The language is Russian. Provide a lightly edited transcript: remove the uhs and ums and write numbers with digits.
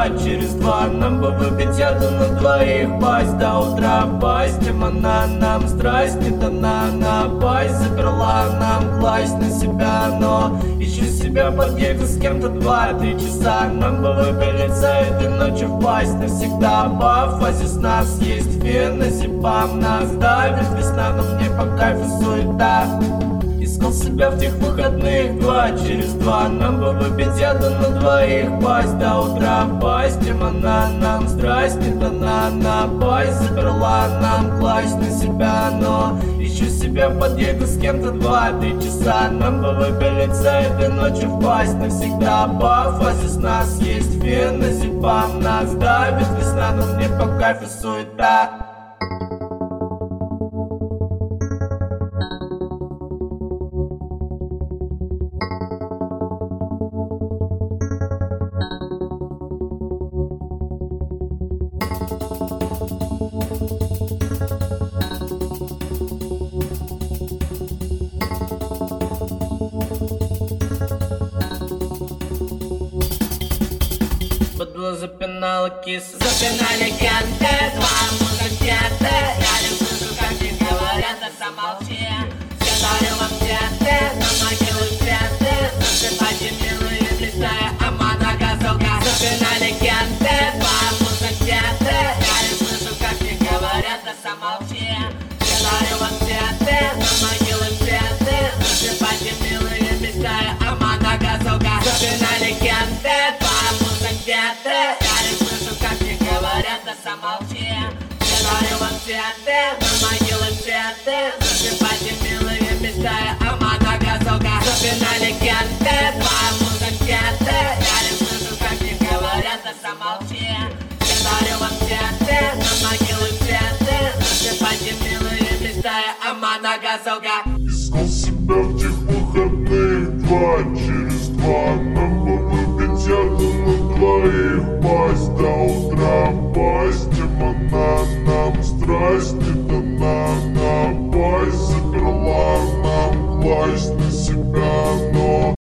2 через 2. Нам бы выпить яду на двоих, пасть до утра, пасть. Она нам страсть не дана, на пасть заперла нам класть на себя. Но ищу себя под гейку с кем-то 2-3 часа. Нам бы выпилиться этой ночью впасть навсегда. По фазе с нас есть вена, зипам нас давит весна, но мне по кайфу суета. Искал себя в тех выходных 2 через 2. Нам бы выпить яду на двоих, пасть до утра, пасть. Она нам страсть не дана, на пасть заперла нам класть на себя. Но ищу себя под гейку с кем-то 2-3 часа. Нам бы выпилиться этой ночью впасть навсегда. По фазе с нас есть вена, зипам нас давит весна, но мне по кайфу суета. Бадло запинала киса, Запинали кенты, 2 музыканты. Я не слышу, как мне говорят, да замолчи. Все дарю вам цветы, на могилу цветы. Засыпайте, милые, листая, амана газовка. Запинали кенты, 2 музыканты. Я не слышу, как мне говорят, да замолчи. Все дарю вам цветы, на могилу цветы. Засыпайте, милые, листая, амана газовка. Запинали кенты, 2 музыканты. Я не слышу, как мне говорят, да замолчи. Я дарю вам цветы, на могилы цветы. Засыпайте, милые, мечтая, амана газовка. Запинали кенты, 2 музыканты. Я не слышу, как мне говорят, да замолчи. Я дарю вам цветы, на могилы цветы. Засыпайте, милые, мечтая, амана газовка. Искал себя в тех выходных 2 через 2. Нам бы выпить яду на двоих, пасть до утра, пасть. Она нам страсть не